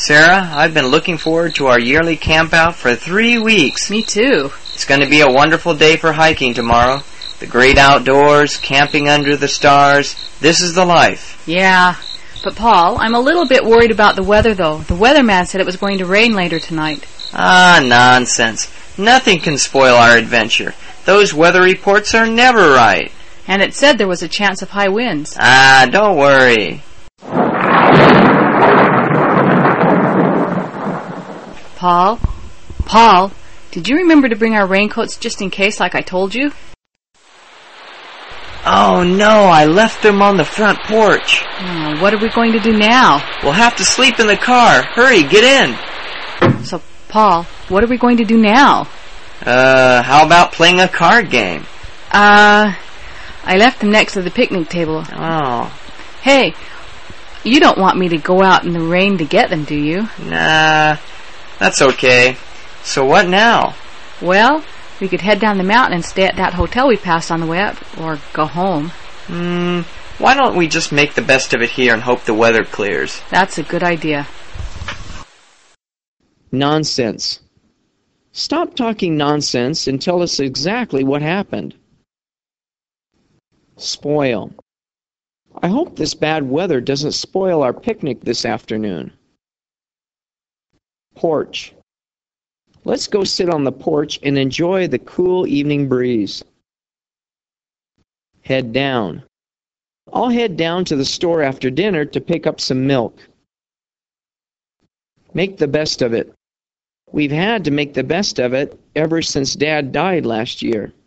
Sarah, I've been looking forward to our yearly campout for 3 weeks. Me too. It's going to be a wonderful day for hiking tomorrow. The great outdoors, camping under the stars. This is the life. Yeah. But Paul, I'm a little bit worried about the weather though. The weatherman said it was going to rain later tonight. Ah, nonsense. Nothing can spoil our adventure. Those weather reports are never right. And it said there was a chance of high winds. Ah, don't worry. Paul, did you remember to bring our raincoats just in case like I told you? Oh no, I left them on the front porch. Oh, what are we going to do now? We'll have to sleep in the car. Hurry, get in. So, Paul, what are we going to do now? How about playing a card game? I left them next to the picnic table. Oh. Hey, you don't want me to go out in the rain to get them, do you? Nah, that's okay. So what now? Well, we could head down the mountain and stay at that hotel we passed on the way up, or go home. Why don't we just make the best of it here and hope the weather clears? That's a good idea. Nonsense. Stop talking nonsense and tell us exactly what happened. Spoil. I hope this bad weather doesn't spoil our picnic this afternoon. Porch. Let's go sit on the porch and enjoy the cool evening breeze. Head down. I'll head down to the store after dinner to pick up some milk. Make the best of it. We've had to make the best of it ever since Dad died last year.